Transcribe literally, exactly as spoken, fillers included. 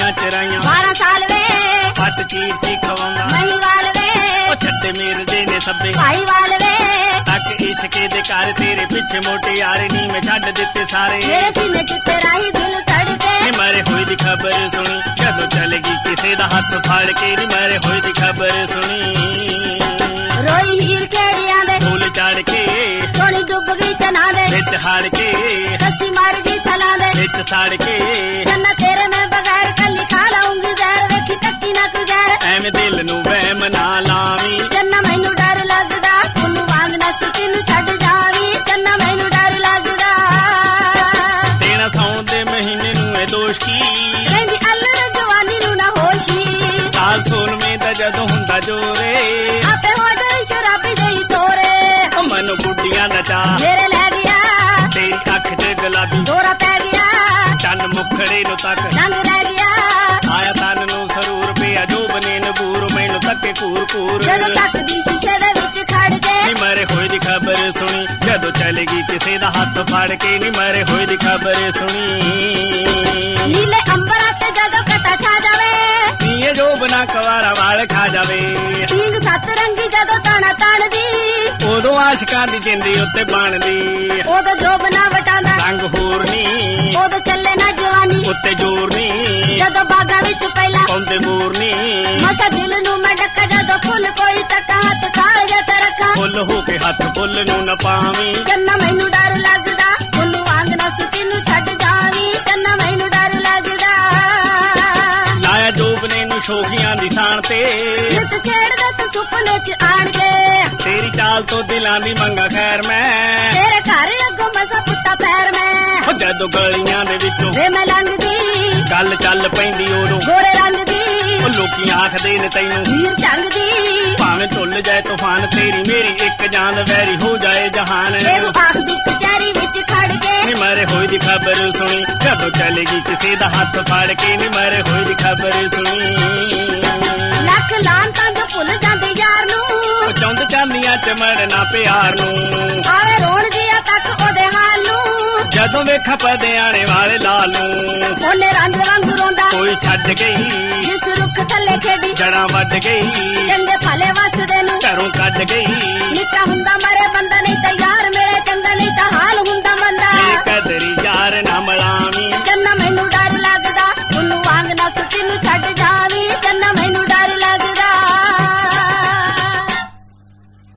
ਦੀਆਂ ਚਰਾਈਆਂ ਬਾਰਾਂ ਸਾਲ ਵੇ ਪੱਟ ਚੀਰ ਸੀ ਖਵਾਉਂਦਾ ਮਹੀਵਾਲ ਵੇ ਉਹ ਛੱਡੇ ਮਿਲਦੇ ਨੇ ਸੱਬੇ ਭਾਈਵਾਲ ਵੇ ਤੱਕ ਇਸ਼ਕੇ ਦੇ ਘਰ ਤੇਰੇ ਪਿੱਛੇ ਮੋਟੇ ਯਾਰ ਨੀ ਮੈਂ ਛੱਡ ਦਿੱਤੇ ਸਾਰੇ ਮੇਰੇ ਸੀਨੇ ਚ ਤੇਰਾ ਹੀ ਦਿਲ ਧੜਕੇ ਨੀ ਮਾਰੇ ਹੋਈ ਦੀ ਖਬਰ ਸੁਣੀ ਜਦੋਂ ਚਲੇਗੀ ਕਿਸੇ ਦਾ ਹੱਥ ਫੜ ਕੇ ਨੀ ਮਾਰੇ ਹੋਈ ਦੀ ਖਬਰ ਸੁਣੀ ਰੋਈ ਹੀਰ ਕਿਹੜਿਆਂ ਦੇ ਫੁੱਲ ਚੜ ਕੇ ਸੋਹਣੀ ਡੁੱਬ ਗਈ ਚਨਾ ਦੇ ਵਿੱਚ ਹੜ ਕੇ ਸੱਸੀ ਮਰ ਗਈ ਥਲਾਂ ਦੇ ਵਿੱਚ ਸੜ ਕੇ ਜੰਨਾ ਤੇਰੇ ਮੈਂ ਬਗੈਰ ਕੱਲੀ ਖਾ ਲਾਉਂਗੀ ਜ਼ਹਿਰ ਵੇਖੀ ਟੱਕੀ ਨਾ ਕੋਈ ਜ਼ਹਿਰ ਐਵੇਂ ਦਿਲ ਨੂੰ ਵਹਿਮ ਨਾ ਲਾਵੀਂ ਜੰਨਾ ਮੈਨੂੰ ਡਰ ਲੱਗਦਾ ਉਹਨੂੰ ਵਾਂਗ ਨਾ ਸੁੱਕੀ ਨੂੰ ਛੱਡ ਜਾਵੀਂ ਜੰਨਾ ਮੈਨੂੰ ਡਰ ਲੱਗਦਾ ਦੇਣਾ ਸੌਣ ਦੇ ਮਹੀਨੇ ਨੂੰ ਇਹ ਦੋਸ਼ ਕੀ ਕਹਿੰਦੀ ਅੱਲੜ ਜਵਾਨੀ ਨੂੰ ਨਾ ਹੋਸ਼ੀ ਸਾਲ ਸੋਲਵੇਂ ਦਾ ਜਦੋਂ ਹੁੰਦਾ ਜੋਰੇ ਆਪੇ ਹੋ ਜਾਏ ਸ਼ਰਾਬੀ ਜਈ ਤੋਰੇ ਉਹ ਮਨ ਬੁੱਢੀਆਂ ਦਾ ਚਾਅ ਮੇਰੇ ਲੈ ਗਿਆ ਤੇਰੀ ਅੱਖ 'ਚ ਗੁਲਾਬੀ ਦੋਰਾ ਪੈ ਗਿਆ ਚੰਨ ਮੁਖੜੇ ਨੂੰ ਤੱਕ ਰੰਗ ਰਹਿ ਗਿਆ ਆਇਆ ਤਨ ਨੂੰ ਸਰੂਰ ਪਿਆ ਜੋ ਬਨੇ ਨਬੂਰ ਮੈਨੂੰ ਤੱਕੇ ਕੂਰ ਕੂਰ ਜਦੋਂ ਤੱਕ ਦੀ ਸ਼ੀਸ਼ੇ ਦੇ ਵਿੱਚ ਖੜ ਕੇ ਨੀ ਮਰੇ ਹੋਏ ਦੀ ਖਬਰ ਸੁਣੀ ਜਦੋਂ ਚਲੇਗੀ ਕਿਸੇ ਦਾ ਹੱਥ ਫੜ ਕੇ ਨੀ ਮਰੇ ਹੋਏ ਦੀ ਖਬਰ ਸੁਣੀ ਨੀਲੇ ਅੰਬਰਾਂ ਤੇ ਜਦੋਂ ਕਟਾ ਛਾ ਜਾਵੇ ਨੀਏ ਜੋ ਬਨਾ ਕਵਾਰਾ ਵਾਲ ਖਾ ਜਾਵੇ ਟਿੰਗ ਸੱਤ ਰੰਗੀ ਜਦੋਂ ਤਾਣਾ ਤਾਣਦੀ ਉਦੋਂ ਆਸ਼ਕਾਂ ਦੀ ਜਿੰਦੀ ਉੱਤੇ ਬਣਦੀ ਉਦੋਂ ਜੋ ਬਨਾ ਵਟਾਂਦਾ ਰੰਗ ਹੋਰ ਨੀ ਉਦੋਂ ਚੱਲੇ ਨਾ ਜਵਾਨੀ ਉੱਤੇ ਜ਼ੋਰ ਨੀ ਜਦੋਂ ਬਾਗਾਂ ਵਿੱਚ ਪਹਿਲਾਂ ਪਾਉਂਦੇ ਮੋਰ ਨੀ ਮਸਾ ਦਿਲ ਨੂੰ ਮੈਂ ਡੱਕਾ ਜਦੋਂ ਫੁੱਲ ਕੋਈ ਤੱਕਾ ਹੱਥ ਕਾਲ ਜੇ ਤੇ ਰੱਖਾਂ ਫੁੱਲ ਹੋ ਕੇ ਹੱਥ ਫੁੱਲ ਨੂੰ ਨਾ ਪਾਵੀਂ ਜੰਨਾ ਮੈਨੂੰ ਡਰ ਲੱਗਦਾ ਉਹਨੂੰ ਵਾਂਗ ਨਾ ਸੁੱਕੀ ਨੂੰ ਛੱਡ ਜਾਵੀਂ ਜੰਨਾ ਮੈਨੂੰ ਡਰ ਲੱਗਦਾ ਲਾਇਆ ਜੋਬਨੇ ਨੂੰ ਸ਼ੋਖੀਆਂ ਦੀ ਸਾਣ ਤੇ ਨਿਤ ਛੇੜਦਾ ਤੂੰ ਸੁਪਨੇ ਚ ਆਣ ਕੇ ਤੇਰੀ ਚਾਲ ਤੋਂ ਦਿਲਾਂ ਦੀ ਮੰਗਾ ਖੈਰ ਮੈਂ ਤੇਰੇ ਘਰ ਅੱਗੋਂ ਮਸਾ ਪੁੱਟਾ ਪੈਰ ਮੈਂ ਉਹ ਜਦੋਂ ਗਲੀਆਂ ਦੇ ਵਿੱਚੋਂ ਵੇ ਮੈਂ ਲੰਘਦੀ ਗੱਲ ਚੱਲ ਪੈਂਦੀ ਉਦੋਂ ਗੋਰੇ ਰੰਗ ਦੀ ਉਹ ਲੋਕੀ ਆਖਦੇ ਨੇ ਤੈਨੂੰ ਹੀਰ ਚੰਗ ਦੀ ਭਾਵੇਂ ਧੁੱਲ ਜਾਏ ਤੂਫਾਨ ਤੇਰੀ ਮੇਰੀ ਇੱਕ ਜਾਨ ਵੈਰੀ ਹੋ ਜਾਏ ਜਹਾਨ ਇਹਨੂੰ ਆਖ ਦੀ ਕਚਹਿਰੀ ਵਿੱਚ ਖੜ ਕੇ ਨੀ ਮਰੇ ਹੋਈ ਦੀ ਖਬਰ ਸੁਣੀ ਜਦੋਂ ਚਲੇਗੀ ਕਿਸੇ ਦਾ ਹੱਥ ਫੜ ਕੇ ਨੀ ਮਰੇ ਹੋਈ ਦੀ ਖਬਰ ਸੁਣੀ ਲੱਖ ਲਾਂ ਤਾਂ ਜੋ ਭੁੱਲ ਜਾਂਦੇ ਯਾਰ ਨੂੰ ਉਹ ਚੌਂਦ ਚਾਂਦੀਆਂ ਚ ਮਰਨਾ ਪਿਆਰ ਨੂੰ ਆਵੇ ਰੋਣ ਜੀਆ ਤੱਕ ਉਹਦੇ ਹਾਲ ਨੂੰ ਜਦੋਂ ਵੇਖਾਂ ਪਦਿਆਣੇ ਵਾਲੇ ਲਾਲ ਨੂੰ ਉਹਨੇ ਰੰਗ ਰੰਗ ਰੋਂਦਾ ਕੋਈ ਛੱਡ ਗਈ ਜਿਸ ਰੁੱਖ ਥੱਲੇ ਖੇਡੀ ਜੜਾਂ ਵੱਢ ਗਈ ਚੰਗੇ ਭਲੇ ਵਸਦੇ ਨੂੰ ਘਰੋਂ ਕੱਢ ਗਈ ਨਿੱਕਾ ਹੁੰਦਾ ਮਰੇ ਬੰਦਾ ਨਹੀਂ ਤਿਆਰ